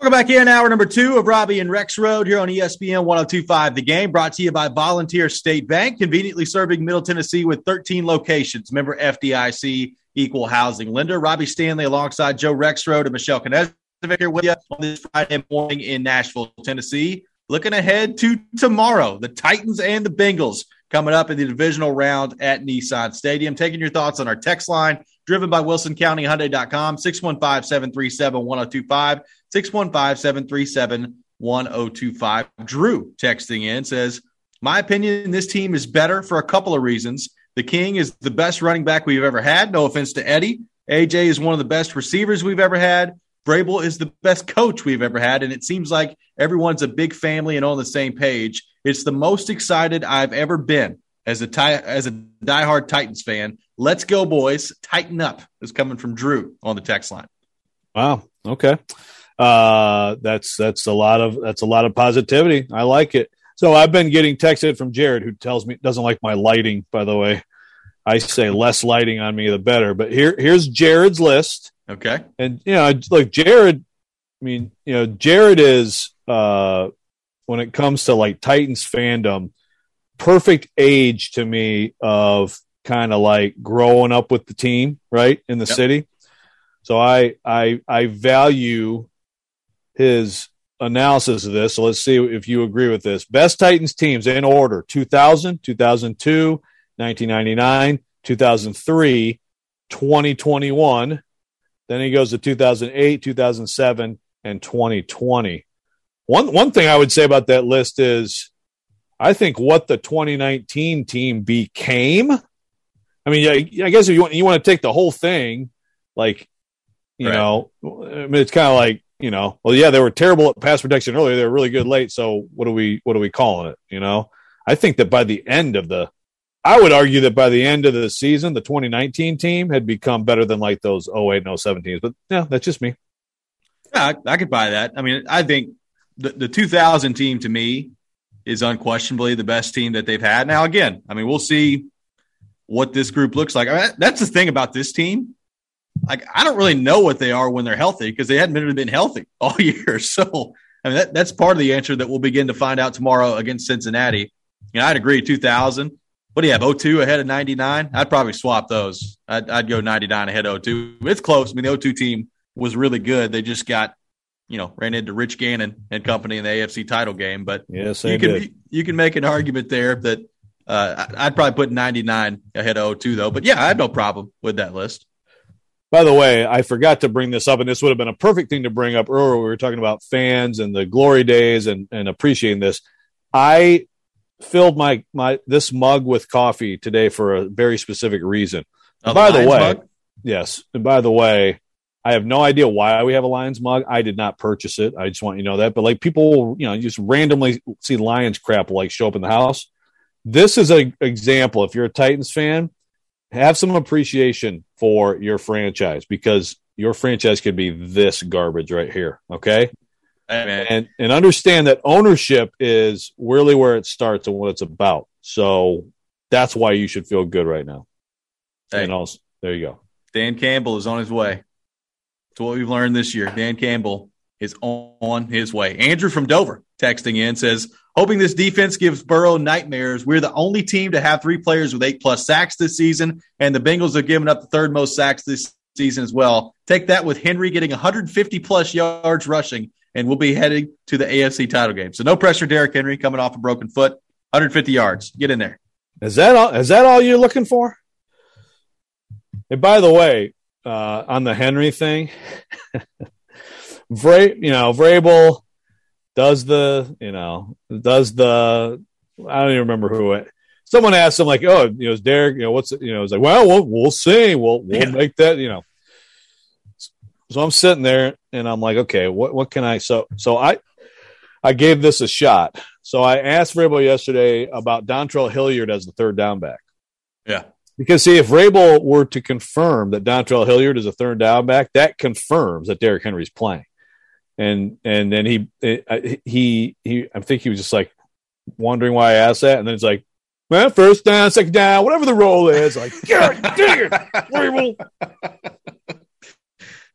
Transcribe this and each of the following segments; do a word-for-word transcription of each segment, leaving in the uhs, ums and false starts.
Welcome back in hour number two of Robbie and Rex Road here on E S P N one oh two point five The Game, brought to you by Volunteer State Bank, conveniently serving Middle Tennessee with thirteen locations. Member F D I C, equal housing lender. Robbie Stanley alongside Joe Rexrode and Michelle Knezovic here with you on this Friday morning in Nashville, Tennessee. Looking ahead to tomorrow, the Titans and the Bengals coming up in the divisional round at Nissan Stadium. Taking your thoughts on our text line, driven by Wilson County Hyundai dot com, six one five, seven three seven, one oh two five, six one five, seven three seven, one oh two five. Drew texting in says, my opinion, this team is better for a couple of reasons. The King is the best running back we've ever had. No offense to Eddie. A J is one of the best receivers we've ever had. Vrabel is the best coach we've ever had. And it seems like everyone's a big family and on the same page. It's the most excited I've ever been as a tie, as a diehard Titans fan. Let's go, boys. Tighten up is coming from Drew on the text line. Wow. Okay. Uh, that's, that's a lot of, that's a lot of positivity. I like it. So I've been getting texted from Jared, who tells me doesn't like my lighting, by the way. I say less lighting on me, the better, but here, here's Jared's list. Okay. And, you know, like Jared, I mean, you know, Jared is, uh, when it comes to like Titans fandom, perfect age to me of kind of like growing up with the team, right, in the yep. city. So I, I, I value his analysis of this. So let's see if you agree with this. Best Titans teams in order: two thousand, two thousand two, nineteen ninety-nine, two thousand three, twenty twenty-one. Then he goes to two thousand eight, two thousand seven, and twenty twenty. One one thing I would say about that list is I think what the twenty nineteen team became. I mean, I, I guess if you want, you want to take the whole thing, like, you right. know, I mean, it's kind of like, you know, well, yeah, they were terrible at pass protection earlier. They were really good late. So what do we what are we calling it? You know, I think that by the end of the I would argue that by the end of the season, the twenty nineteen team had become better than like those oh eight and oh seven teams. But yeah, that's just me. Yeah, I, I could buy that. I mean, I think the, the two thousand team to me is unquestionably the best team that they've had. Now, again, I mean, we'll see what this group looks like. I mean, that's the thing about this team. Like, I don't really know what they are when they're healthy because they hadn't been, been healthy all year. So, I mean, that, that's part of the answer that we'll begin to find out tomorrow against Cincinnati. You know, I'd agree, two thousand. What do you have, oh two ahead of ninety-nine? I'd probably swap those. I'd, I'd go ninety-nine ahead of oh two. It's close. I mean, the oh two team was really good. They just got, you know, ran into Rich Gannon and company in the A F C title game. But yes, you can you can make an argument there that uh, I'd probably put ninety-nine ahead of oh two, though. But, yeah, I have no problem with that list. By the way, I forgot to bring this up, and this would have been a perfect thing to bring up earlier. We were talking about fans and the glory days and, and appreciating this. I filled my, my this mug with coffee today for a very specific reason. Oh, by the, the way, mug? yes. And by the way, I have no idea why we have a Lions mug. I did not purchase it. I just want you to know that. But like people, you know, you just randomly see Lions crap like show up in the house. This is an example. If you're a Titans fan, have some appreciation for your franchise because your franchise could be this garbage right here. Okay. Hey, and and understand that ownership is really where it starts and what it's about. So that's why you should feel good right now. Hey, and also, there you go. Dan Campbell is on his way. That's what we've learned this year. Dan Campbell is on his way. Andrew from Dover texting in says, hoping this defense gives Burrow nightmares. We're the only team to have three players with eight-plus sacks this season, and the Bengals have given up the third most sacks this season as well. Take that with Henry getting one hundred fifty-plus yards rushing, and we'll be heading to the A F C title game. So no pressure, Derrick Henry, coming off a broken foot. one hundred fifty yards. Get in there. Is that all, is that all you're looking for? And by the way, uh, on the Henry thing, Vra- you know, Vrabel does the, you know, does the, I don't even remember who it, someone asked him like, oh, you know, is Derek, you know, what's, you know, it's like, well, we'll, we'll see. We'll, we'll yeah. make that, you know. So I'm sitting there and I'm like, okay, what, what can I, so, so I, I gave this a shot. So I asked Vrabel yesterday about Dontrell Hilliard as the third down back. Yeah. Because see, if Vrabel were to confirm that Dontrell Hilliard is a third down back, that confirms that Derrick Henry's playing. And and then he he he I think he was just like wondering why I asked that, and then it's like, well, first down, second down, whatever the role is, like, God dang it, Vrabel.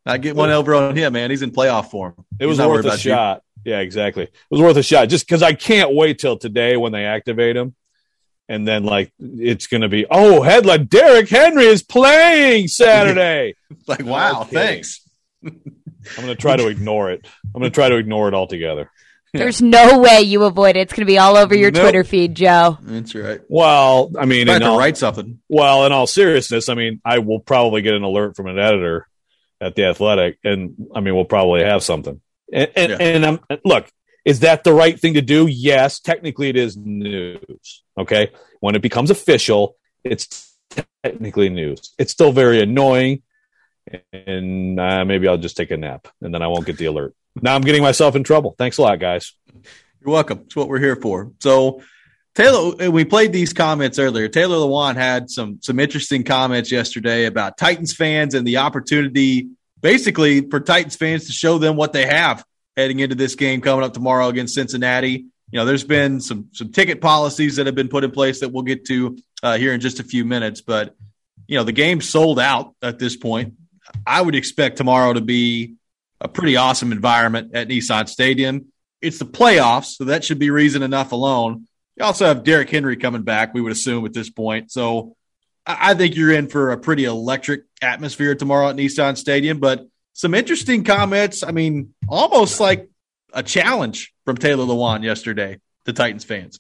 I get one over on him, man. He's in playoff form. It was He's worth a shot. You. Yeah, exactly. It was worth a shot just because I can't wait till today when they activate him. And then, like, it's going to be, oh, headline, Derrick Henry is playing Saturday. Like, wow, okay. Thanks. I'm going to try to ignore it. I'm going to try to ignore it altogether. There's no way you avoid it. It's going to be all over your nope. Twitter feed, Joe. That's right. Well, I mean, I have to all, write something. Well, in all seriousness, I mean, I will probably get an alert from an editor at The Athletic, and, I mean, we'll probably have something. And, and, yeah. and um, look, is that the right thing to do? Yes. Technically, it is news. Okay. When it becomes official, it's technically news. It's still very annoying. And uh, maybe I'll just take a nap and then I won't get the alert. Now I'm getting myself in trouble. Thanks a lot, guys. You're welcome. It's what we're here for. So, Taylor, we played these comments earlier. Taylor Lewan had some some interesting comments yesterday about Titans fans and the opportunity basically for Titans fans to show them what they have heading into this game coming up tomorrow against Cincinnati. You know, there's been some some ticket policies that have been put in place that we'll get to uh, here in just a few minutes. But, you know, the game's sold out at this point. I would expect tomorrow to be a pretty awesome environment at Nissan Stadium. It's the playoffs, so that should be reason enough alone. You also have Derrick Henry coming back, we would assume at this point. So I think you're in for a pretty electric atmosphere tomorrow at Nissan Stadium. But some interesting comments. I mean, almost like a challenge from Taylor Lewan yesterday to Titans fans.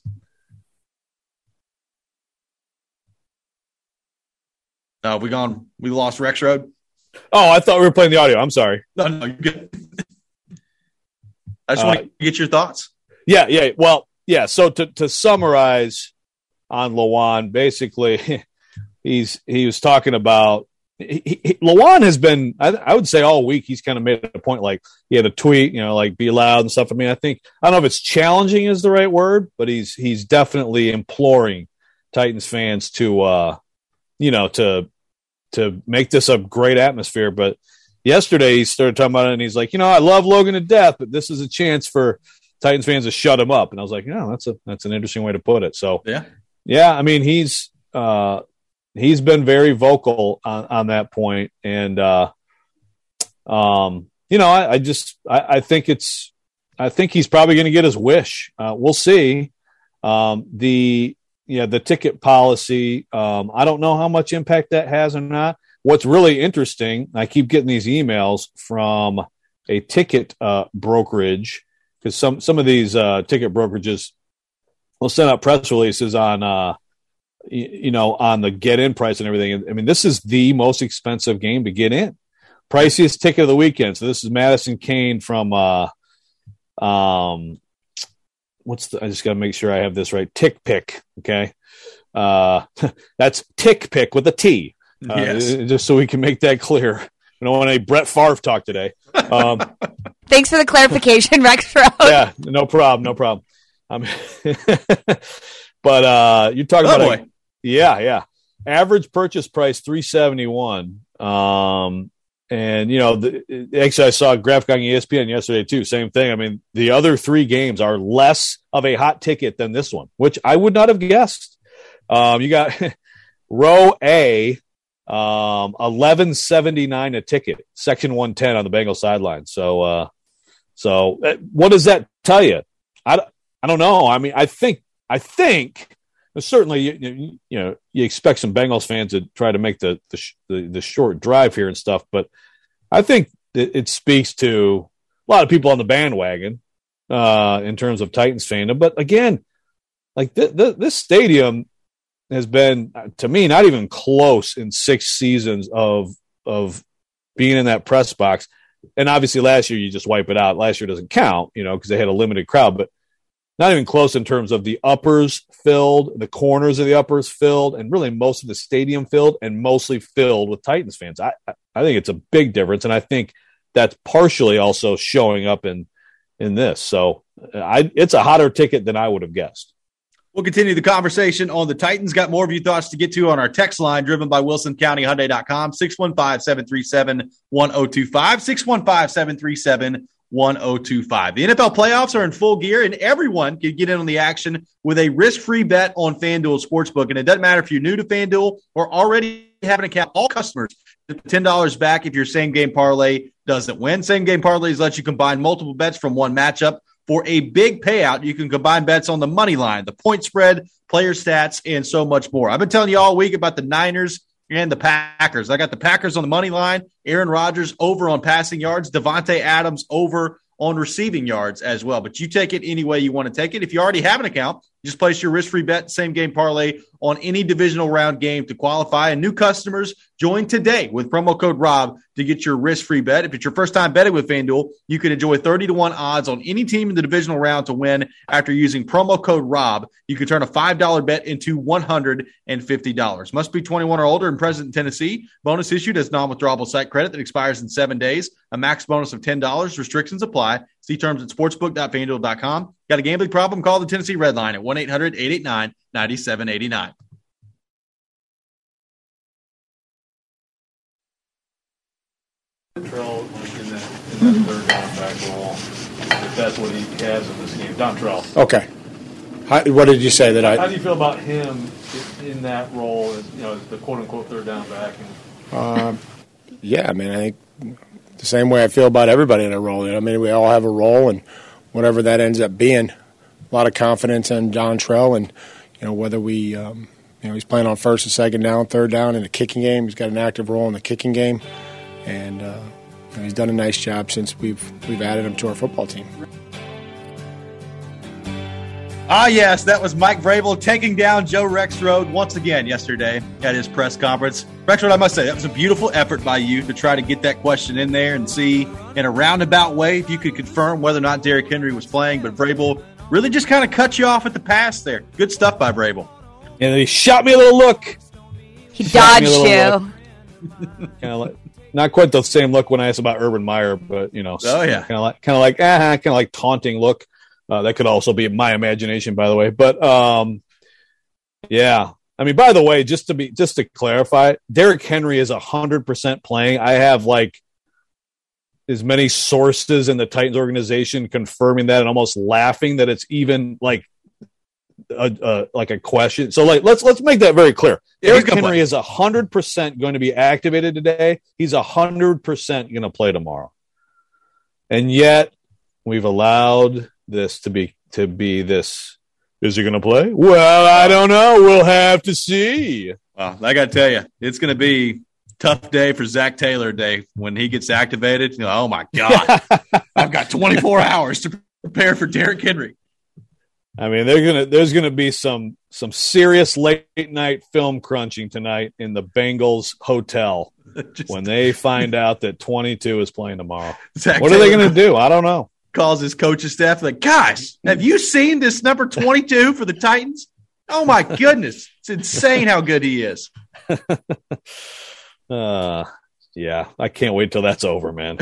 Uh, we gone. We lost Rex Road. Oh, I thought we were playing the audio. I'm sorry. No, no, you're good. I just uh, want to get your thoughts. Yeah, yeah. Well, yeah. So to to summarize on Lewan, basically, he's he was talking about. He, he, Lewan has been, I, I would say, all week. He's kind of made a point, like he had a tweet, you know, like be loud and stuff. I mean, I think I don't know if it's challenging is the right word, but he's he's definitely imploring Titans fans to, uh, you know, to to make this a great atmosphere. But yesterday he started talking about it, and he's like, you know, I love Logan to death, but this is a chance for Titans fans to shut him up. And I was like, yeah, that's a that's an interesting way to put it. So yeah, yeah. I mean, he's. Uh, He's been very vocal on, on that point. And, uh, um, you know, I, I just I, I think it's I think he's probably going to get his wish. Uh, we'll see. Um, the yeah, the ticket policy, um, I don't know how much impact that has or not. What's really interesting, I keep getting these emails from a ticket uh, brokerage because some, some of these uh, ticket brokerages will send out press releases on uh, – you know, on the get in price and everything. I mean, this is the most expensive game to get in. Priciest ticket of the weekend. So this is Madison Kane from, uh, um, what's the, I just got to make sure I have this right. Tick Pick. Okay. Uh, that's Tick Pick with a T. Uh, yes. Just so we can make that clear. We don't want any Brett Favre talk today. Um, Thanks for the clarification, Rex Road. Yeah, no problem. No problem. Um, but, uh, you're talking oh, about, boy. Yeah, yeah. Average purchase price three seventy-one. Um, and you know, the, actually, I saw a graphic on E S P N yesterday too. Same thing. I mean, the other three games are less of a hot ticket than this one, which I would not have guessed. Um, you got row A, um, eleven seventy-nine a ticket, section one ten on the Bengals sideline. So, uh, so what does that tell you? I, I don't know. I mean, I think I think. Certainly, you, you know, you expect some Bengals fans to try to make the the, the, the short drive here and stuff, but I think it, it speaks to a lot of people on the bandwagon uh, in terms of Titans fandom. But again, like th- th- this stadium has been, to me, not even close in six seasons of of being in that press box. And obviously, last year you just wipe it out. Last year doesn't count, you know, because they had a limited crowd, but. Not even close in terms of the uppers filled, the corners of the uppers filled, and really most of the stadium filled and mostly filled with Titans fans. I, I think it's a big difference, and I think that's partially also showing up in in this. So I, it's a hotter ticket than I would have guessed. We'll continue the conversation on the Titans. Got more of your thoughts to get to on our text line, driven by Wilson County Hyundai dot com, six one five, seven three seven, one zero two five, six one five, seven three seven, one zero two five. The N F L playoffs are in full gear, and everyone can get in on the action with a risk-free bet on FanDuel Sportsbook. And it doesn't matter if you're new to FanDuel or already have an account. All customers get ten dollars back if your same-game parlay doesn't win. Same game parlays let you combine multiple bets from one matchup for a big payout. You can combine bets on the money line, the point spread, player stats, and so much more. I've been telling you all week about the Niners and the Packers. I got the Packers on the money line, Aaron Rodgers over on passing yards, Devontae Adams over on receiving yards as well. But you take it any way you want to take it. If you already have an account, just place your risk-free bet, same game parlay on any divisional round game to qualify. And new customers, join today with promo code Rob to get your risk-free bet. If it's your first time betting with FanDuel, you can enjoy thirty to one odds on any team in the divisional round to win after using promo code Rob. You can turn a five dollar bet into one hundred fifty dollars. Must be twenty-one or older and present in Tennessee. Bonus issued as non-withdrawable site credit that expires in seven days. A max bonus of ten dollars. Restrictions apply. See terms at sportsbook dot fan duel dot com. Got a gambling problem? Call the Tennessee Red Line at one eight hundred eight eight nine nine seven eight nine. Dontrell in that, in that third down back role, if that's what he has in this game. Dontrell. Okay. How, what did you say that I? How do you feel about him in that role as, you know, as the quote-unquote third down back? And, um, yeah, I mean, I think the same way I feel about everybody in a role. You know, I mean, we all have a role, and whatever that ends up being, a lot of confidence in Dontrell, and you know whether we, um, you know, he's playing on first and second down, third down in the kicking game. He's got an active role in the kicking game, and uh, you know, he's done a nice job since we've we've added him to our football team. Ah, yes, that was Mike Vrabel taking down Joe Rexrode once again yesterday at his press conference. Rexrode, I must say, that was a beautiful effort by you to try to get that question in there and see in a roundabout way if you could confirm whether or not Derrick Henry was playing. But Vrabel really just kind of cut you off at the pass there. Good stuff by Vrabel. And he shot me a little look. He shot dodged you. Kind of like, not quite the same look when I asked about Urban Meyer, but, you know, oh, yeah. kind of like, kind of like, ah, kind of like taunting look. Uh, that could also be my imagination, by the way. But um, yeah, I mean, by the way, just to be just to clarify, Derrick Henry is a hundred percent playing. I have like as many sources in the Titans organization confirming that, and almost laughing that it's even like a, a like a question. So like, let's let's make that very clear. Yeah, Derrick Henry play. is a hundred percent going to be activated today. He's a hundred percent going to play tomorrow, and yet we've allowed this to be to be this. Is he going to play? Well, I don't know. We'll have to see. Well, I got to tell you, it's going to be a tough day for Zach Taylor Day when he gets activated. You know, oh my God, I've got twenty-four hours to prepare for Derrick Henry. I mean, they're gonna there's gonna be some some serious late night film crunching tonight in the Bengals hotel Just, when they find out that twenty-two is playing tomorrow. Zach what Taylor are they going to do? I don't know. Calls his coaching staff like, guys, have you seen this number twenty-two for the Titans? Oh my goodness, it's insane how good he is. uh, yeah, I can't wait till that's over, man.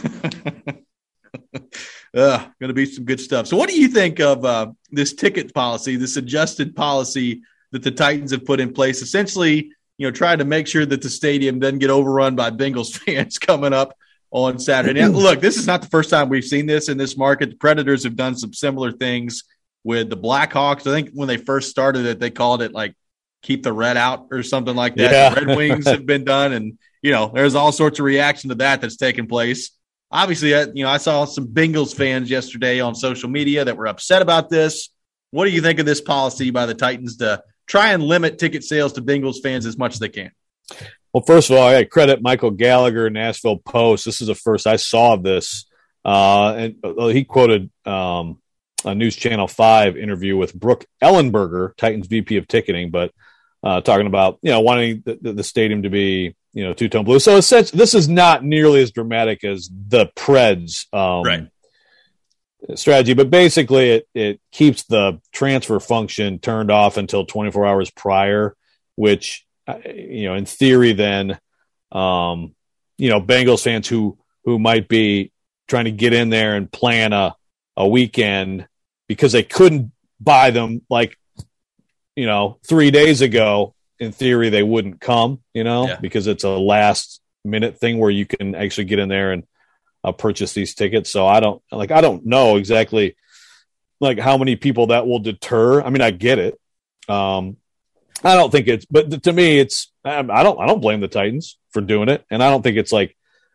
Uh, going to be some good stuff. So what do you think of uh, this ticket policy, this adjusted policy that the Titans have put in place, essentially, you know, trying to make sure that the stadium doesn't get overrun by Bengals fans coming up on Saturday? Now, look, this is not the first time we've seen this in this market. The Predators have done some similar things with the Blackhawks. I think when they first started it, they called it like keep the red out or something like that. Yeah. The Red Wings have been done, and, you know, there's all sorts of reaction to that that's taken place. Obviously, you know, I saw some Bengals fans yesterday on social media that were upset about this. What do you think of this policy by the Titans to try and limit ticket sales to Bengals fans as much as they can? Well, first of all, I credit Michael Gallagher, Nashville Post. This is the first I saw of this. Uh, and uh, he quoted um, a News Channel five interview with Brooke Ellenberger, Titans V P of ticketing, but uh, talking about, you know, wanting the, the stadium to be, you know, two-tone blue. So this is not nearly as dramatic as the Preds um, right. strategy, but basically it, it keeps the transfer function turned off until twenty-four hours prior, which, you know, in theory, then, um, you know, Bengals fans who who might be trying to get in there and plan a, a weekend because they couldn't buy them like, you know, three days ago, in theory, they wouldn't come, you know, yeah. because it's a last minute thing where you can actually get in there and uh, purchase these tickets. So I don't like, I don't know exactly like how many people that will deter. I mean, I get it. Um, I don't think it's, but to me, it's, I don't, I don't blame the Titans for doing it. And I don't think it's like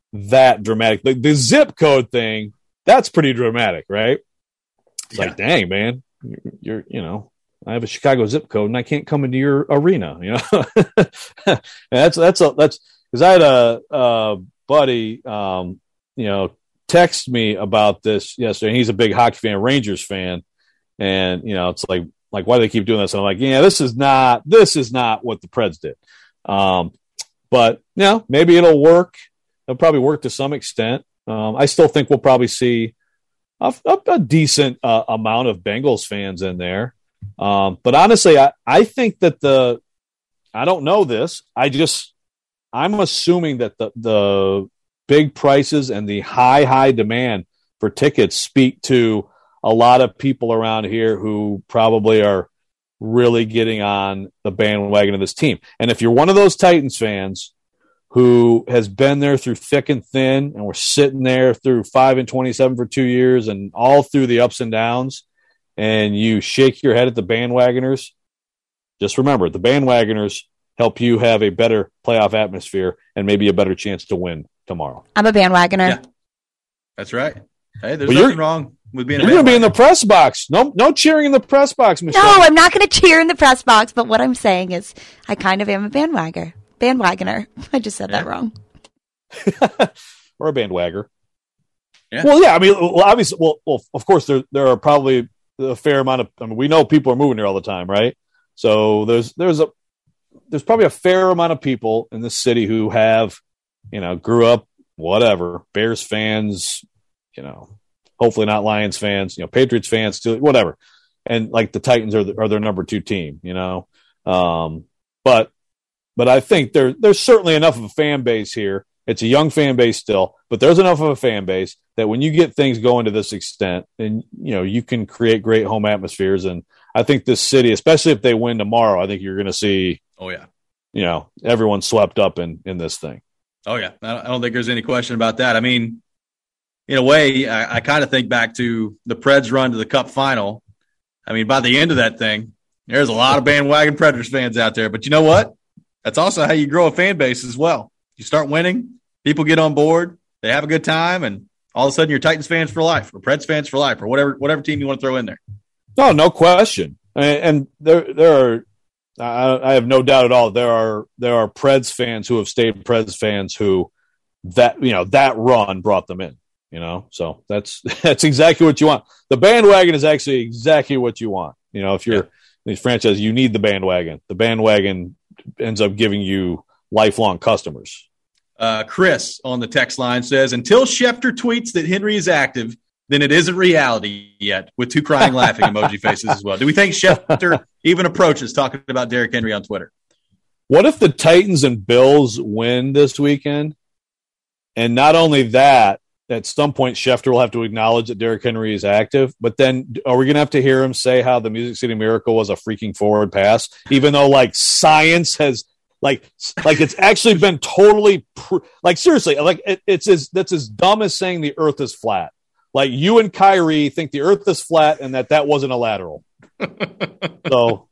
that dramatic. The, the zip code thing, that's pretty dramatic, right? It's yeah. like, dang, man, you're, you're, you know, I have a Chicago zip code and I can't come into your arena, you know? that's, that's, a, that's, because I had a, a buddy, um, you know, text me about this yesterday. He's a big hockey fan, Rangers fan. And, you know, it's like, like, why do they keep doing this? And I'm like, yeah, this is not, this is not what the Preds did. Um, but, you know, maybe it'll work. It'll probably work to some extent. Um, I still think we'll probably see a, a, a decent uh, amount of Bengals fans in there. Um, but honestly, I, I think that the, I don't know this. I just, I'm assuming that the, the big prices and the high, high demand for tickets speak to a lot of people around here who probably are really getting on the bandwagon of this team. And if you're one of those Titans fans who has been there through thick and thin, and we're sitting there through five and twenty-seven for two years and all through the ups and downs, and you shake your head at the bandwagoners, just remember, the bandwagoners help you have a better playoff atmosphere and maybe a better chance to win tomorrow. I'm a bandwagoner. Yeah. That's right. Hey, there's well, nothing wrong with being a You're going to be in the press box. No no cheering in the press box, Michelle. No, I'm not going to cheer in the press box, but what I'm saying is I kind of am a bandwagoner. Bandwagoner. I just said yeah. that wrong. Or a bandwagger. Yeah. Well, yeah, I mean, well, obviously, well, well, of course, there there are probably a fair amount of, I mean, we know people are moving here all the time, right? So there's there's a there's probably a fair amount of people in this city who have, you know, grew up, whatever, Bears fans, you know, hopefully not Lions fans, you know, Patriots fans, still, whatever. And like the Titans are, the, are their number two team, you know? Um, but, but I think there, there's certainly enough of a fan base here. It's a young fan base still, but there's enough of a fan base that when you get things going to this extent, and, you know, you can create great home atmospheres. And I think this city, especially if they win tomorrow, I think you're going to see, oh yeah, you know, everyone swept up in, in this thing. Oh yeah. I don't, I don't think there's any question about that. I mean, in a way, I, I kind of think back to the Preds run to the Cup final. I mean, by the end of that thing, there's a lot of bandwagon Predators fans out there. But you know what? That's also how you grow a fan base as well. You start winning, people get on board, they have a good time, and all of a sudden you're Titans fans for life, or Preds fans for life, or whatever whatever team you want to throw in there. No, no question. And, and there there are, I, I have no doubt at all, there are there are Preds fans who have stayed Preds fans who that you know that run brought them in. You know, so that's that's exactly what you want. The bandwagon is actually exactly what you want. You know, if you're yeah. these franchises, you need the bandwagon. The bandwagon ends up giving you lifelong customers. Uh, Chris on the text line says, until Schefter tweets that Henry is active, then it isn't reality yet, with two crying laughing emoji faces as well. Do we think Schefter even approaches talking about Derrick Henry on Twitter? What if the Titans and Bills win this weekend? And not only that, at some point, Schefter will have to acknowledge that Derrick Henry is active. But then are we going to have to hear him say how the Music City Miracle was a freaking forward pass, even though, like, science has, like, like it's actually been totally, pr- like, seriously, like, it, it's as, that's as dumb as saying the earth is flat. Like, you and Kyrie think the earth is flat and that that wasn't a lateral. So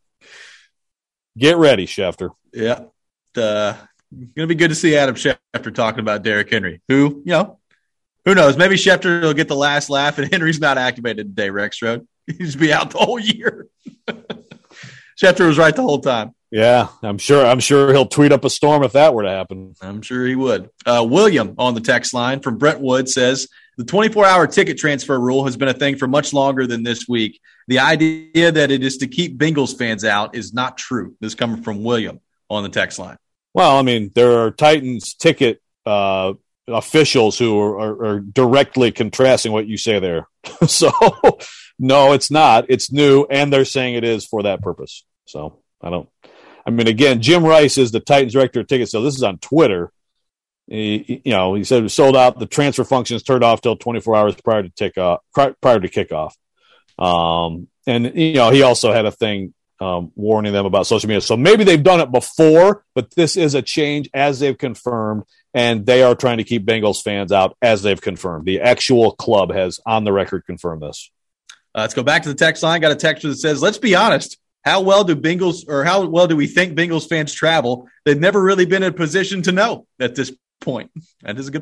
get ready, Schefter. Yeah. Uh, going to be good to see Adam Schefter talking about Derrick Henry, who, you know, who knows? Maybe Schefter will get the last laugh, and Henry's not activated today, Rexrode. He'll just be out the whole year. Schefter was right the whole time. Yeah, I'm sure. I'm sure he'll tweet up a storm if that were to happen. I'm sure he would. Uh, William on the text line from Brentwood says, the twenty-four hour ticket transfer rule has been a thing for much longer than this week. The idea that it is to keep Bengals fans out is not true. This is coming from William on the text line. Well, I mean, there are Titans ticket uh officials who are, are, are directly contrasting what you say there. So, no, it's not. It's new, and they're saying it is for that purpose. So, I don't – I mean, again, Jim Rice is the Titans director of tickets, so this is on Twitter. He, you know, he said it was sold out. The transfer function is turned off till twenty-four hours prior to tick off, prior to kickoff. Um, and, you know, he also had a thing um, warning them about social media. So maybe they've done it before, but this is a change as they've confirmed. And they are trying to keep Bengals fans out, as they've confirmed. The actual club has, on the record, confirmed this. Uh, let's go back to the text line. Got a texter that says, let's be honest. How well do Bengals or how well do we think Bengals fans travel? They've never really been in a position to know at this point. That is a good point.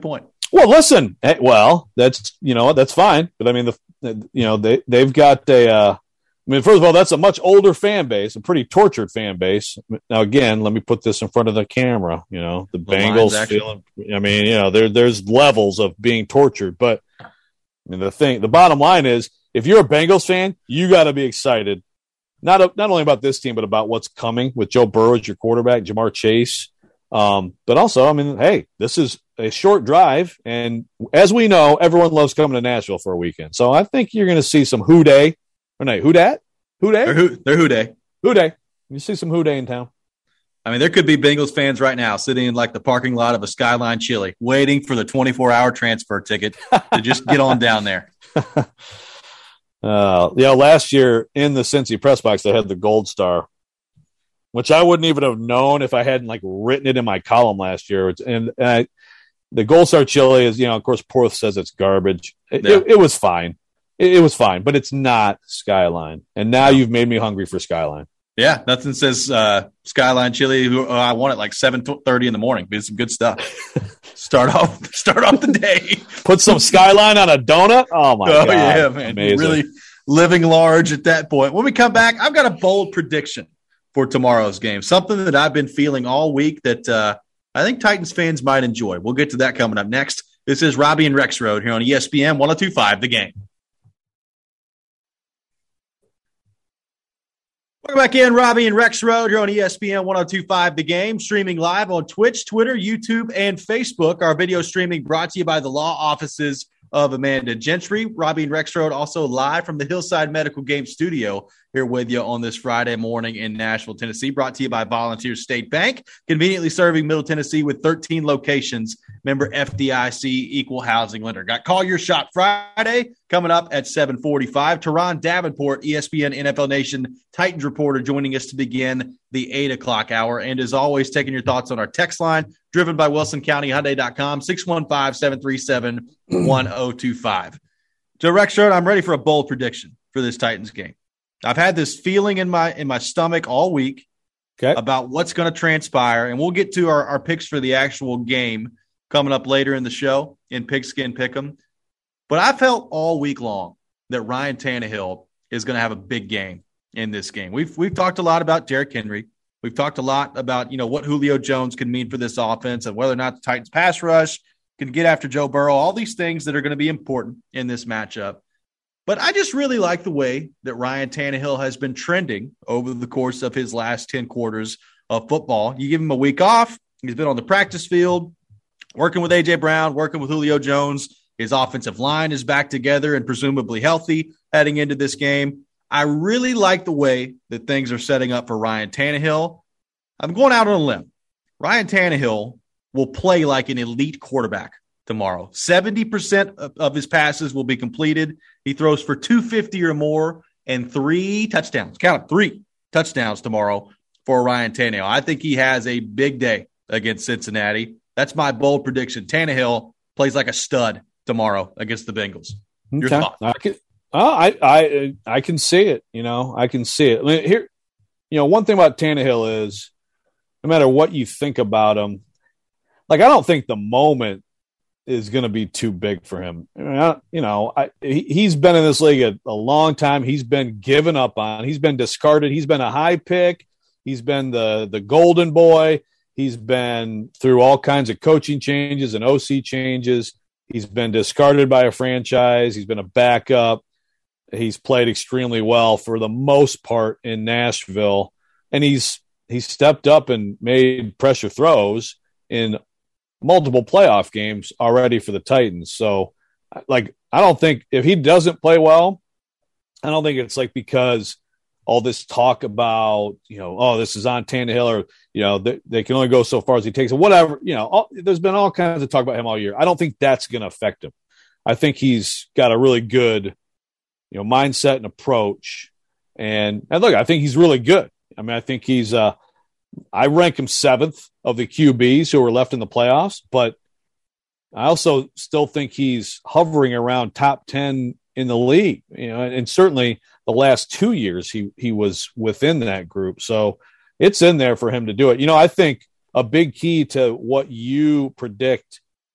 Well, listen, hey, well, that's, you know, that's fine. But I mean, the, you know, they, they've got a, uh, I mean, first of all, that's a much older fan base, a pretty tortured fan base. Now, again, let me put this in front of the camera. You know, the, the Bengals feeling, I mean, you know, there, there's levels of being tortured. But I mean, the thing, the bottom line is, if you're a Bengals fan, you got to be excited, not, not only about this team, but about what's coming with Joe Burrow as your quarterback, Jamar Chase. Um, but also, I mean, hey, this is a short drive. And as we know, everyone loves coming to Nashville for a weekend. So I think you're going to see some hoo-day. Or no, who dat? Who day? They're who, they're who day. Who day. You see some who day in town. I mean, there could be Bengals fans right now sitting in like the parking lot of a Skyline Chili, waiting for the twenty-four hour transfer ticket to just get on down there. Uh, yeah, last year in the Cincy press box, they had the Gold Star, which I wouldn't even have known if I hadn't like written it in my column last year. And, and I, the Gold Star chili is, you know, of course, Porth says it's garbage. It, yeah. it, it was fine. It, it was fine, but it's not Skyline. And now you've made me hungry for Skyline. Yeah, nothing says uh, Skyline chili. Uh, I want it like seven thirty in the morning. It's some good stuff. start off, start off the day. Put some Skyline on a donut. Oh my oh, god! Yeah, man, amazing. Really living large at that point. When we come back, I've got a bold prediction for tomorrow's game. Something that I've been feeling all week that uh, I think Titans fans might enjoy. We'll get to that coming up next. This is Robbie and Rex Road here on E S P N one oh two point five The Game. Welcome back in, Robbie and Rex Road here on E S P N one oh two point five The Game, streaming live on Twitch, Twitter, YouTube, and Facebook. Our video streaming brought to you by the law offices of Amanda Gentry. Robbie and Rex Road also live from the Hillside Medical Game Studio here with you on this Friday morning in Nashville, Tennessee. Brought to you by Volunteer State Bank, conveniently serving Middle Tennessee with thirteen locations. Member F D I C, equal housing lender. Got Call Your Shot Friday coming up at seven forty-five. Teron Davenport, E S P N N F L Nation Titans reporter, joining us to begin the eight o'clock hour. And as always, taking your thoughts on our text line, driven by Wilson County Hyundai dot com, six one five, seven three seven, one oh two five. So, Rex Road, I'm ready for a bold prediction for this Titans game. I've had this feeling in my in my stomach all week okay. about what's going to transpire, and we'll get to our, our picks for the actual game coming up later in the show in Pigskin Pick'em. But I felt all week long that Ryan Tannehill is going to have a big game in this game. We've we've talked a lot about Derrick Henry. We've talked a lot about, you know, what Julio Jones can mean for this offense and whether or not the Titans pass rush can get after Joe Burrow, all these things that are going to be important in this matchup. But I just really like the way that Ryan Tannehill has been trending over the course of his last ten quarters of football. You give him a week off. He's been on the practice field, working with A J Brown, working with Julio Jones. His offensive line is back together and presumably healthy heading into this game. I really like the way that things are setting up for Ryan Tannehill. I'm going out on a limb. Ryan Tannehill will play like an elite quarterback tomorrow. seventy percent of his passes will be completed. He throws for two hundred fifty or more and three touchdowns. Count it, three touchdowns tomorrow for Ryan Tannehill. I think he has a big day against Cincinnati. That's my bold prediction. Tannehill plays like a stud tomorrow against the Bengals. Your okay. thoughts? I can, oh, I, I, I can see it. You know, I can see it. I mean, here, you know, one thing about Tannehill is no matter what you think about him, like, I don't think the moment is going to be too big for him. I mean, I, you know, I, he, he's been in this league a, a long time. He's been given up on. He's been discarded. He's been a high pick. He's been the the golden boy. He's been through all kinds of coaching changes and O C changes. He's been discarded by a franchise. He's been a backup. He's played extremely well for the most part in Nashville. And he's he's stepped up and made pressure throws in multiple playoff games already for the Titans. So, like, I don't think if he doesn't play well, I don't think it's like because all this talk about, you know, oh, this is on Tannehill, or, you know, they, they can only go so far as he takes it, whatever, you know, all, there's been all kinds of talk about him all year. I don't think that's going to affect him. I think he's got a really good, you know, mindset and approach. And, and look, I think he's really good. I mean, I think he's, uh, I rank him seventh of the Q Bs who are left in the playoffs, but I also still think he's hovering around top ten in the league, you know, and, and certainly the last two years he, he was within that group. So it's in there for him to do it. You know, I think a big key to what you predict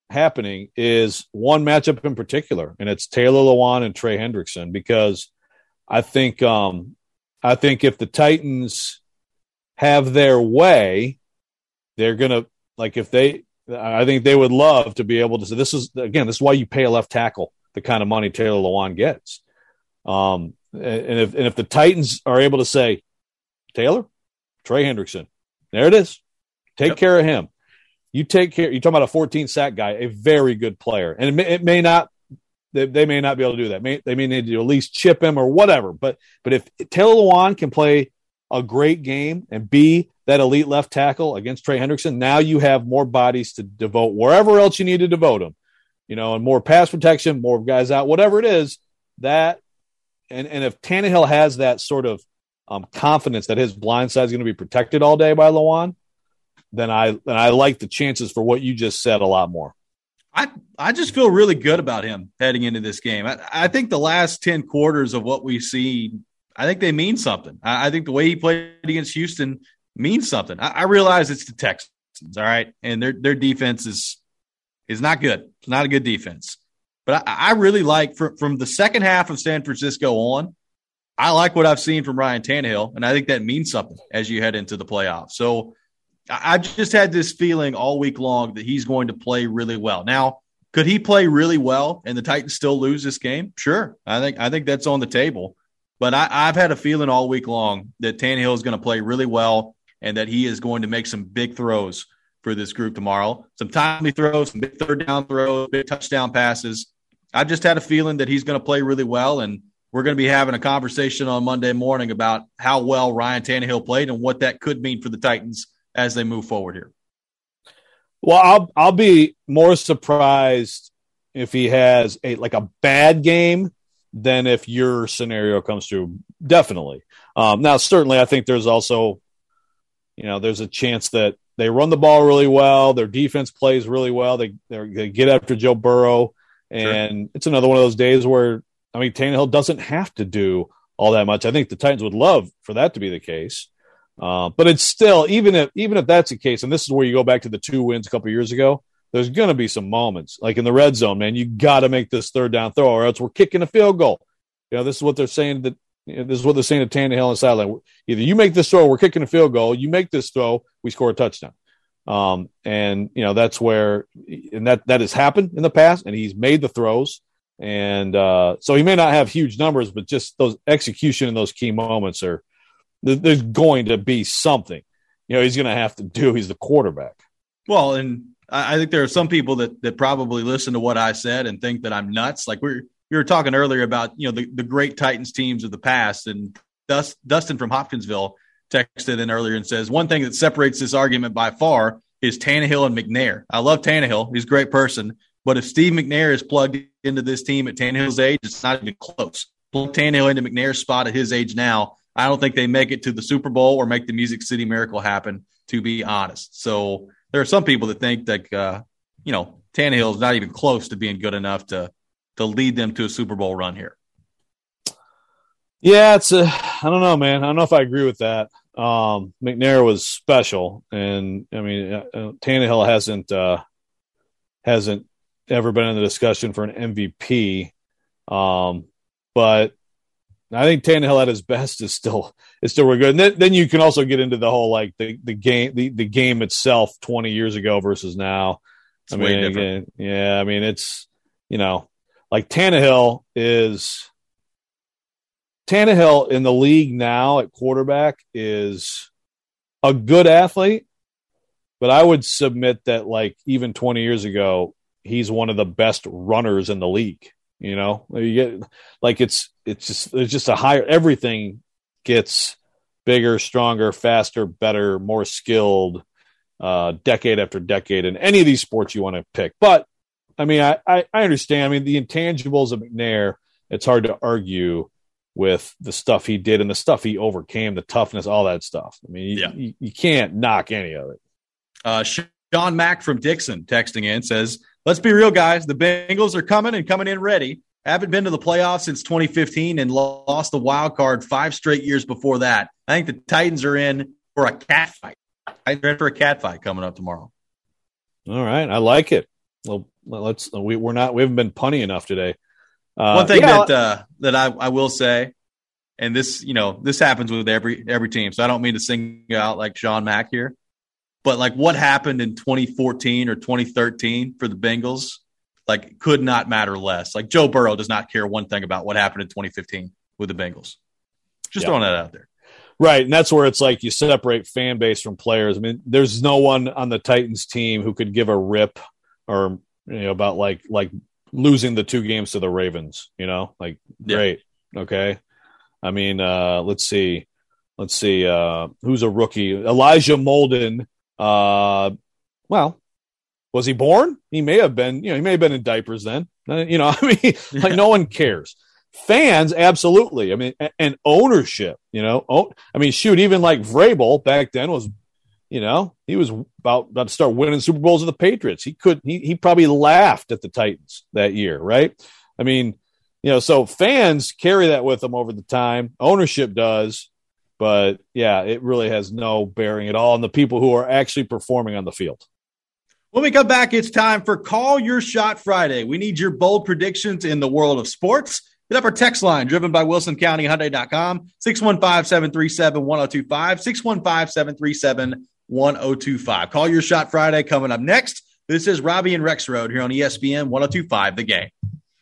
happening is one matchup in particular, and it's Taylor Lewan and Trey Hendrickson, because I think um, I think if the Titans have their way, they're going to, like if they – I think they would love to be able to say, this is – again, this is why you pay a left tackle the kind of money Taylor Lewan gets. Um, and, if, and if the Titans are able to say, Taylor, Trey Hendrickson, there it is. Take yep. care of him. You take care. You're talking about a fourteen sack guy, a very good player, and it may, it may not. They, they may not be able to do that. May, they may need to at least chip him or whatever. But but if Taylor Lewan can play a great game and be that elite left tackle against Trey Hendrickson, now you have more bodies to devote wherever else you need to devote them. You know, and more pass protection, more guys out, whatever it is. That and and if Tannehill has that sort of um, confidence that his blind side is going to be protected all day by Lewan, then I then I like the chances for what you just said a lot more. I I just feel really good about him heading into this game. I, I think the last ten quarters of what we've seen, I think they mean something. I, I think the way he played against Houston means something. I, I realize it's the Texans, all right, and their their defense is is not good. It's not a good defense. But I, I really like from from the second half of San Francisco on, I like what I've seen from Ryan Tannehill, and I think that means something as you head into the playoffs. So I've just had this feeling all week long that he's going to play really well. Now, could he play really well and the Titans still lose this game? Sure. I think I think that's on the table. But I, I've had a feeling all week long that Tannehill is going to play really well and that he is going to make some big throws for this group tomorrow. Some timely throws, some big third down throws, big touchdown passes. I've just had a feeling that he's going to play really well, and we're going to be having a conversation on Monday morning about how well Ryan Tannehill played and what that could mean for the Titans as they move forward here. Well, I'll I'll be more surprised if he has a like a bad game than if your scenario comes through. Definitely. Um, now, certainly, I think there's also, you know, there's a chance that they run the ball really well. Their defense plays really well. They they get after Joe Burrow, and sure. It's another one of those days where, I mean, Tannehill doesn't have to do all that much. I think the Titans would love for that to be the case. Uh, but it's still, even if even if that's the case, and this is where you go back to the two wins a couple of years ago, there's going to be some moments, like in the red zone, man, you got to make this third down throw or else we're kicking a field goal. You know, this is what they're saying, that you know, this is what they're saying to Tannehill on the sideline. Either you make this throw, we're kicking a field goal, you make this throw, we score a touchdown. Um, and, you know, that's where, and that, that has happened in the past, and he's made the throws. And uh, so he may not have huge numbers, but just those execution in those key moments are, there's going to be something, you know, he's going to have to do. He's the quarterback. Well, and I think there are some people that, that probably listen to what I said and think that I'm nuts. Like we're, we were talking earlier about, you know, the, the great Titans teams of the past, and Dust, Dustin from Hopkinsville texted in earlier and says, one thing that separates this argument by far is Tannehill and McNair. I love Tannehill. He's a great person. But if Steve McNair is plugged into this team at Tannehill's age, it's not even close. Plug Tannehill into McNair's spot at his age now, I don't think they make it to the Super Bowl or make the Music City Miracle happen, to be honest. So there are some people that think that, uh, you know, Tannehill is not even close to being good enough to to lead them to a Super Bowl run here. Yeah, it's a, I don't know, man. I don't know if I agree with that. Um, McNair was special, and I mean, uh, Tannehill hasn't uh, hasn't ever been in the discussion for an M V P, um, but I think Tannehill at his best is still is still really good. And then, then you can also get into the whole like the, the game the, the game itself twenty years ago versus now. It's I way mean, different. Again, yeah, I mean it's, you know, like Tannehill is Tannehill in the league now at quarterback is a good athlete, but I would submit that like even twenty years ago, he's one of the best runners in the league. You know, you get like it's it's just there's just a higher, everything gets bigger, stronger, faster, better, more skilled, uh, decade after decade in any of these sports you want to pick. But I mean, I, I, I understand. I mean, the intangibles of McNair, it's hard to argue with the stuff he did and the stuff he overcame, the toughness, all that stuff. I mean, you, yeah. you, you can't knock any of it. Uh, Sean Mack from Dixon texting in says, let's be real, guys. The Bengals are coming and coming in ready. Haven't been to the playoffs since twenty fifteen and lost the wild card five straight years before that. I think the Titans are in for a cat fight. They're in for a cat fight coming up tomorrow. All right. I like it. Well, let's we we're not we haven't been punny enough today. Uh, One thing yeah, that uh, that I, I will say, and this you know this happens with every every team, so I don't mean to sing out like Sean Mack here, but like what happened in twenty fourteen or twenty thirteen for the Bengals, like could not matter less. Like Joe Burrow does not care one thing about what happened in twenty fifteen with the Bengals. Just yeah. throwing that out there. Right, and that's where it's like you separate fan base from players. I mean, there's no one on the Titans team who could give a rip or you know about like like losing the two games to the Ravens. You know, like yeah. great, okay. I mean, uh, let's see, let's see, uh, who's a rookie? Elijah Molden. Uh, well, was he born? He may have been. You know, he may have been in diapers then. Uh, you know, I mean, like no one cares. Fans, absolutely. I mean, and ownership, you know. Oh, I mean, shoot, even like Vrabel back then was, you know, he was about, about to start winning Super Bowls with the Patriots. He could, he, he probably laughed at the Titans that year, right? I mean, you know, so fans carry that with them over the time. Ownership does, but yeah, it really has no bearing at all on the people who are actually performing on the field. When we come back, it's time for Call Your Shot Friday. We need your bold predictions in the world of sports. Hit up our text line, driven by Wilson County Hyundai dot com, six one five, seven three seven, one oh two five, six one five, seven three seven, one oh two five. Call Your Shot Friday coming up next. This is Robbie and Rex Road here on E S P N one oh two five The Game.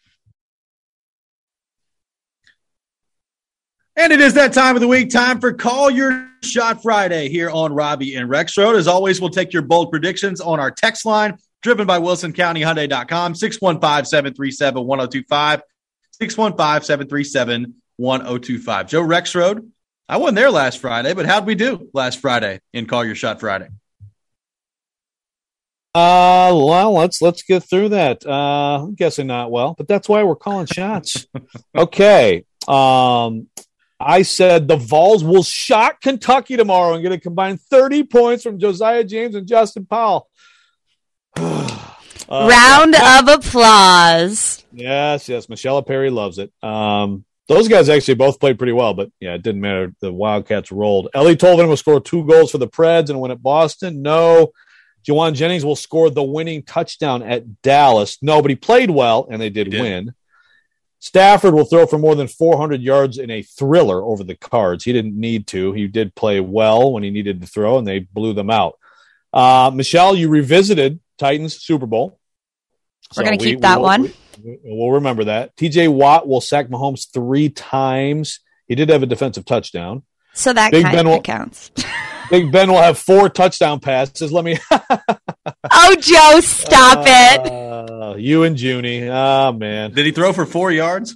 And it is that time of the week, time for Call Your Shot Friday here on Robbie and Rex Road. As always, we'll take your bold predictions on our text line, driven by Wilson County Hyundai dot com, six one five, seven three seven, one oh two five. six one five, seven three seven, one oh two five. Joe Rexroad, I wasn't there last Friday, but how'd we do last Friday in Call Your Shot Friday? Uh, well, let's let's get through that. Uh, I'm guessing not well, but that's why we're calling shots. Okay. Um, I said the Vols will shock Kentucky tomorrow and get a combined thirty points from Josiah James and Justin Powell. Uh, Round of applause. Yes, yes. Michelle Perry loves it. Um, those guys actually both played pretty well, but yeah, it didn't matter. The Wildcats rolled. Ellie Tolvin will score two goals for the Preds and win at Boston. No. Juwan Jennings will score the winning touchdown at Dallas. No, but he played well, and they did, did win. Stafford will throw for more than four hundred yards in a thriller over the Cards. He didn't need to. He did play well when he needed to throw, and they blew them out. Uh, Michelle, you revisited Titans Super Bowl. We're so going to keep we, that we'll, one. We, we'll remember that. T J Watt will sack Mahomes three times. He did have a defensive touchdown. So that Big kind ben of will, counts. Big Ben will have four touchdown passes. Let me. Oh, Joe, stop uh, it. You and Junie. Oh, man. Did he throw for four yards?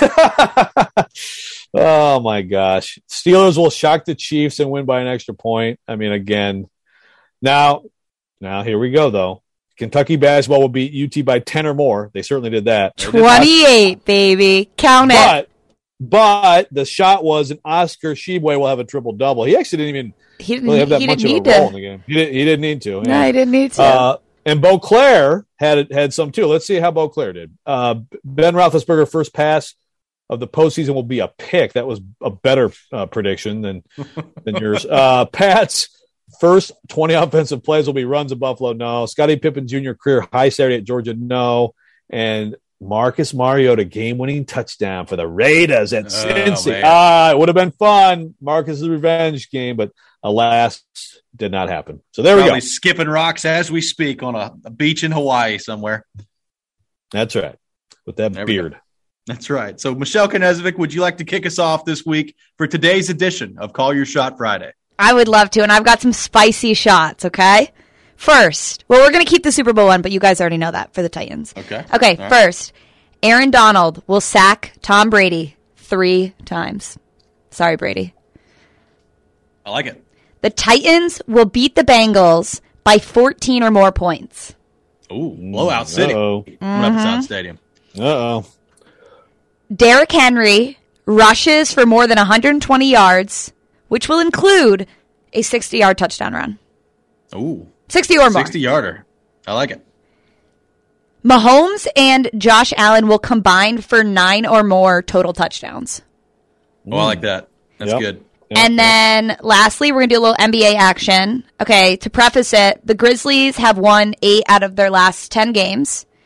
Oh, my gosh. Steelers will shock the Chiefs and win by an extra point. I mean, again. Now, now here we go, though. Kentucky basketball will beat U T by ten or more. They certainly did that. twenty-eight, not... baby. Count but, it. But the shot was an Oscar Tshiebwe will have a triple-double. He actually didn't even he didn't, really have that he much didn't of a need role to. in the game. He didn't, he didn't need to. No, yeah. he didn't need to. Uh, and Beauclair had had some, too. Let's see how Beauclair did. Uh, Ben Roethlisberger's first pass of the postseason will be a pick. That was a better uh, prediction than, than yours. Uh, Pat's first twenty offensive plays will be runs at Buffalo. No. Scottie Pippen Junior career high Saturday at Georgia. No. And Marcus Mariota game-winning touchdown for the Raiders at oh, Cincy. Ah, it would have been fun. Marcus's revenge game, but alas, did not happen. So there Probably we go. Skipping rocks as we speak on a, a beach in Hawaii somewhere. That's right. With that there beard. That's right. So Michelle Knezovic, would you like to kick us off this week for today's edition of Call Your Shot Friday? I would love to, and I've got some spicy shots, okay? First, well, we're going to keep the Super Bowl one, but you guys already know that for the Titans. Okay. Okay, all first, right. Aaron Donald will sack Tom Brady three times. Sorry, Brady. I like it. The Titans will beat the Bengals by fourteen or more points. Ooh, blowout city. Uh-oh. Mm-hmm. Sound Stadium. Uh-oh. Derrick Henry rushes for more than one hundred twenty yards, which will include a sixty-yard touchdown run. Ooh. sixty or more. sixty-yarder. I like it. Mahomes and Josh Allen will combine for nine or more total touchdowns. Oh, I like that. That's yep. good. Yep. And then lastly, we're going to do a little N B A action. Okay, to preface it, the Grizzlies have won eight out of their last ten games.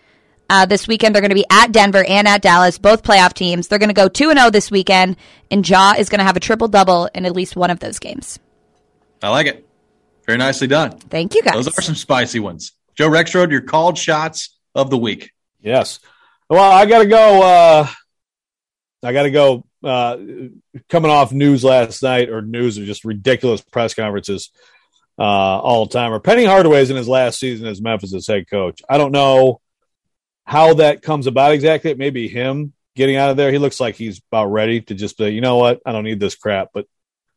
Uh, this weekend, they're going to be at Denver and at Dallas, both playoff teams. They're going to go two and oh this weekend, and Ja is going to have a triple-double in at least one of those games. I like it. Very nicely done. Thank you, guys. Those are some spicy ones. Joe Rexrode, your called shots of the week. Yes. Well, I got to go. Uh, I got to go. Uh, coming off news last night, or news of just ridiculous press conferences uh, all the time. Or Penny Hardaway is in his last season as Memphis' head coach. I don't know how that comes about exactly. It may be him getting out of there. He looks like he's about ready to just be, you know what, I don't need this crap. But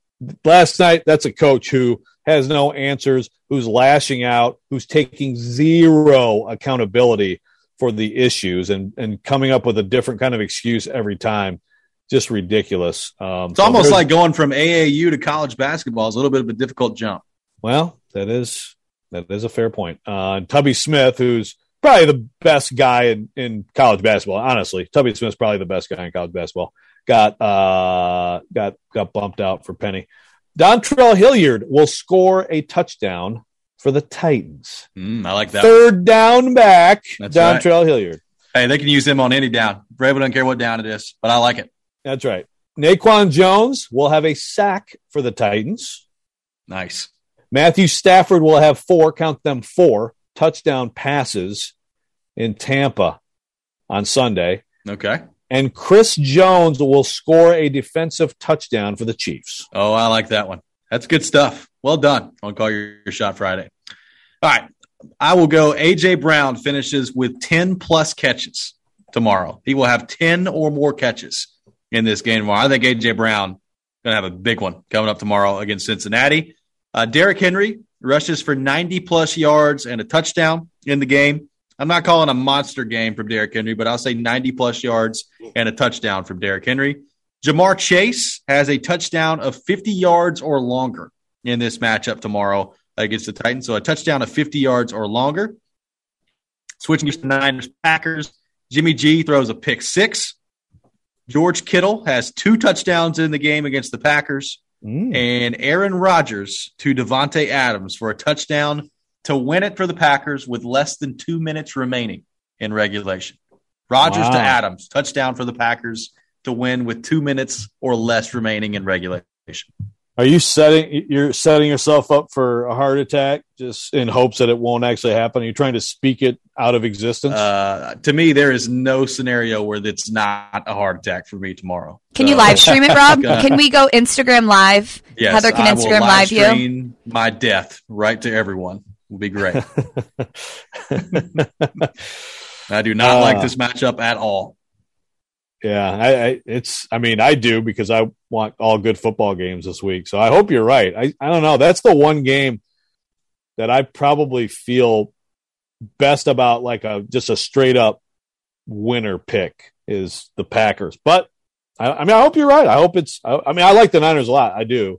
last night, that's a coach who has no answers, who's lashing out, who's taking zero accountability for the issues and, and coming up with a different kind of excuse every time. Just ridiculous. Um, it's so almost like going from A A U to college basketball is a little bit of a difficult jump. Well, that is that is a fair point. Uh, and Tubby Smith, who's probably the best guy in, in college basketball, honestly. Tubby Smith's probably the best guy in college basketball. Got uh, got got bumped out for Penny. Dontrell Hilliard will score a touchdown for the Titans. Mm, I like that. Third down back, That's Dontrell right. Hilliard. Hey, they can use him on any down. Bravo doesn't care what down it is, but I like it. That's right. Naquan Jones will have a sack for the Titans. Nice. Matthew Stafford will have four, count them four, touchdown passes in Tampa on Sunday. Okay. And Chris Jones will score a defensive touchdown for the Chiefs. Oh, I like that one. That's good stuff. Well done on Call Your, your Shot Friday. All right. I will go A J. Brown finishes with ten-plus catches tomorrow. He will have ten or more catches in this game tomorrow. I think A J. Brown going to have a big one coming up tomorrow against Cincinnati. Uh, Derrick Henry rushes for ninety-plus yards and a touchdown in the game. I'm not calling a monster game from Derrick Henry, but I'll say ninety-plus yards and a touchdown from Derrick Henry. Jamar Chase has a touchdown of fifty yards or longer in this matchup tomorrow against the Titans. So a touchdown of fifty yards or longer. Switching to the Niners Packers, Jimmy G throws a pick six. George Kittle has two touchdowns in the game against the Packers. Mm. And Aaron Rodgers to Devontae Adams for a touchdown to win it for the Packers with less than two minutes remaining in regulation. Rodgers wow. to Adams, touchdown for the Packers to win with two minutes or less remaining in regulation. Are you setting you're setting yourself up for a heart attack just in hopes that it won't actually happen? Are you trying to speak it out of existence? Uh, to me, there is no scenario where it's not a heart attack for me tomorrow. Can so, you live stream it, Rob? Can we go Instagram live? Yes, Heather can I Instagram will live, live stream you. My death right to everyone. Will be great. I do not uh, like this matchup at all. Yeah, I, I it's. I mean, I do because I want all good football games this week. So I hope you're right. I, I don't know. That's the one game that I probably feel best about, like a just a straight up winner pick is the Packers. But I, I mean, I hope you're right. I hope it's. I, I mean, I like the Niners a lot. I do.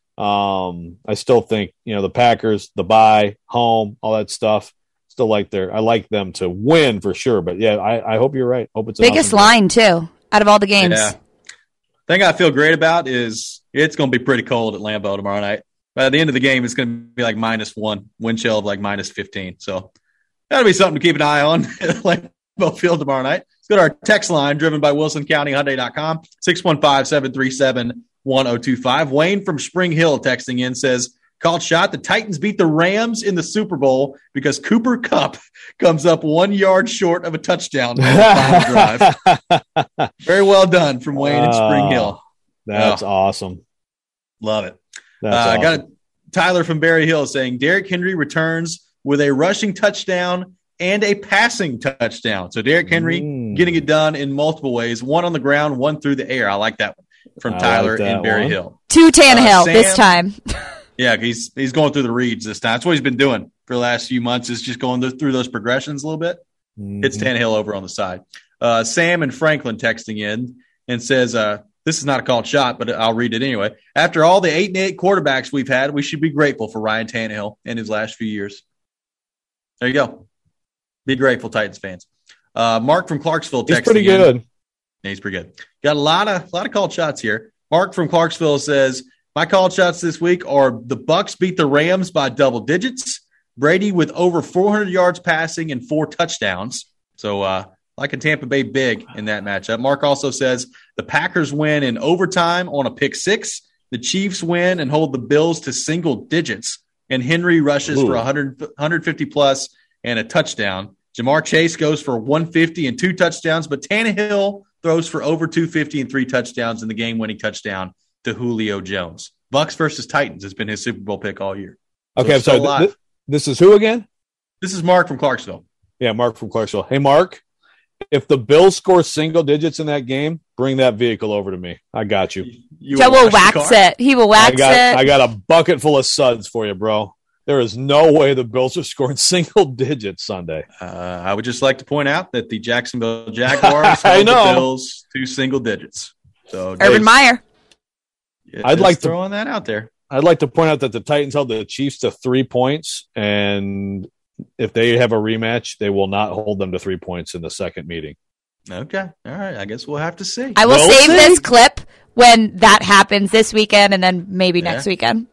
Um, I still think you know the Packers, the bye, home, all that stuff. Still like their. I like them to win for sure. But yeah, I, I hope you're right. Hope it's an biggest awesome line too out of all the games. Yeah. Thing I feel great about is it's going to be pretty cold at Lambeau tomorrow night. But at the end of the game, it's going to be like minus one, wind chill of like minus fifteen. So that'll be something to keep an eye on at Lambeau Field tomorrow night. Let's go to our text line driven by Wilson County Hyundai dot com, six one five, seven three seven, one oh two five. Wayne from Spring Hill texting in says, called shot. The Titans beat the Rams in the Super Bowl because Cooper Kupp comes up one yard short of a touchdown on the final drive. Very well done from Wayne in Spring Hill. That's oh, awesome. Love it. That's uh, awesome. I got a, Tyler from Berry Hill saying Derrick Henry returns with a rushing touchdown and a passing touchdown. So Derrick Henry mm. getting it done in multiple ways, one on the ground, one through the air. I like that one from I Tyler like in Berry one. Hill. To Tannehill uh, Sam, this time. Yeah, he's he's going through the reads this time. That's what he's been doing for the last few months, is just going through those progressions a little bit. Mm-hmm. It's Tannehill over on the side. Uh, Sam and Franklin texting in and says, uh, this is not a called shot, but I'll read it anyway. After all the eight and eight quarterbacks we've had, we should be grateful for Ryan Tannehill in his last few years. There you go. Be grateful, Titans fans. Uh, Mark from Clarksville texting He's pretty in. good. Yeah, he's pretty good. Got a lot of a lot of called shots here. Mark from Clarksville says, my called shots this week are the Bucs beat the Rams by double digits, Brady with over four hundred yards passing and four touchdowns, So, uh, like a Tampa Bay big in that matchup. Mark also says the Packers win in overtime on a pick six. The Chiefs win and hold the Bills to single digits. And Henry rushes Ooh. for one hundred, one hundred fifty plus and a touchdown. Jamar Chase goes for one fifty and two touchdowns, but Tannehill throws for over two fifty and three touchdowns in the game-winning touchdown to Julio Jones. Bucks versus Titans has been his Super Bowl pick all year. So okay, so th- th- this is who again? This is Mark from Clarksville. Yeah, Mark from Clarksville. Hey, Mark, if the Bills score single digits in that game, bring that vehicle over to me. I got you. you Joe will wax it. He will wax I got, it. I got a bucket full of suds for you, bro. There is no way the Bills are scoring single digits Sunday. Uh, I would just like to point out that the Jacksonville Jaguars I know. the Bills to single digits. So Urban Dave, Meyer. Yeah, I'd like to throwing that out there. I'd like to point out that the Titans held the Chiefs to three points, and if they have a rematch, they will not hold them to three points in the second meeting. Okay. All right. I guess we'll have to see. I will we'll save see. this clip when that happens this weekend and then maybe yeah. next weekend.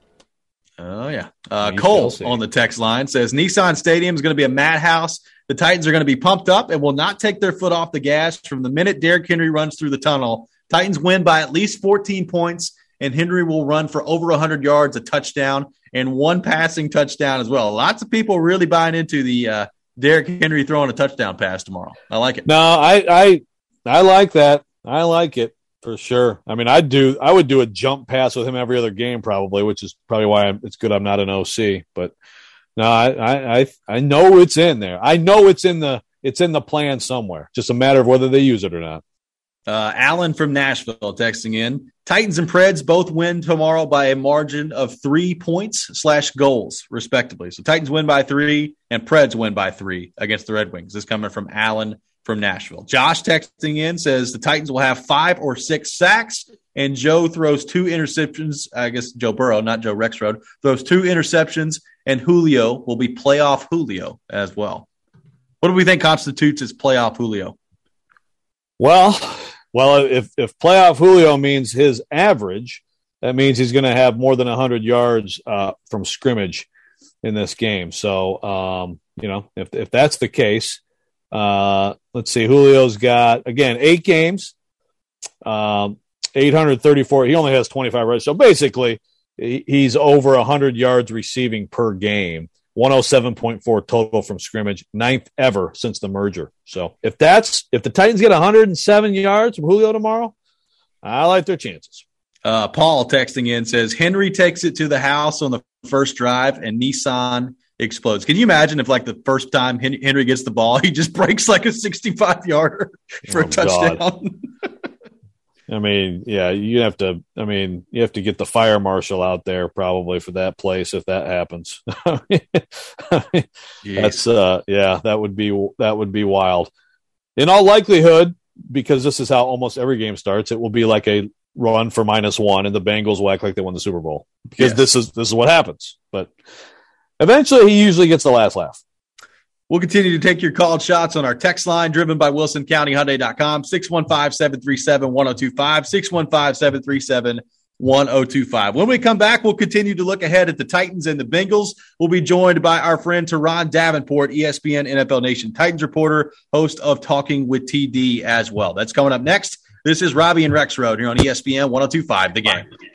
Oh, yeah. Uh, Cole on the text line says Nissan Stadium is going to be a madhouse. The Titans are going to be pumped up and will not take their foot off the gas from the minute Derrick Henry runs through the tunnel. Titans win by at least fourteen points, and Henry will run for over one hundred yards, a touchdown, and one passing touchdown as well. Lots of people really buying into the uh, Derrick Henry throwing a touchdown pass tomorrow. I like it. No, I, I, I like that. I like it for sure. I mean, I'd do, I would do a jump pass with him every other game probably, which is probably why I'm, it's good I'm not an O C. But no, I, I, I, I know it's in there. I know it's in the, it's in the plan somewhere. Just a matter of whether they use it or not. Uh, Alan from Nashville texting in. Titans and Preds both win tomorrow by a margin of three points slash goals, respectively. So Titans win by three and Preds win by three against the Red Wings. This is coming from Alan from Nashville. Josh texting in says the Titans will have five or six sacks, and Joe throws two interceptions. I guess Joe Burrow, not Joe Rexrode, throws two interceptions, and Julio will be playoff Julio as well. What do we think constitutes as playoff Julio? Well, well, if, if playoff Julio means his average, that means he's going to have more than one hundred yards uh, from scrimmage in this game. So, um, you know, if if that's the case, uh, let's see, Julio's got, again, eight games, um, eight hundred thirty-four. He only has twenty-five rushes. So basically, he's over one hundred yards receiving per game. one oh seven point four total from scrimmage, ninth ever since the merger. So if that's if the Titans get one hundred seven yards from Julio tomorrow, I like their chances. Uh, Paul texting in says Henry takes it to the house on the first drive and Nissan explodes. Can you imagine if, like, the first time Henry gets the ball, he just breaks like a sixty-five yarder for oh, a touchdown? I mean, yeah, you have to. I mean, you have to get the fire marshal out there probably for that place if that happens. That's uh, yeah, that would be that would be wild. In all likelihood, because this is how almost every game starts, it will be like a run for minus one, and the Bengals will act like they won the Super Bowl because yes. this is this is what happens. But eventually, he usually gets the last laugh. We'll continue to take your called shots on our text line, driven by Wilson County Hyundai dot com, six one five, seven three seven, one oh two five, six one five, seven three seven, one oh two five. When we come back, we'll continue to look ahead at the Titans and the Bengals. We'll be joined by our friend Teron Davenport, E S P N N F L Nation Titans reporter, host of Talking with T D as well. That's coming up next. This is Robbie and Rex Road here on E S P N one oh two five, The Game.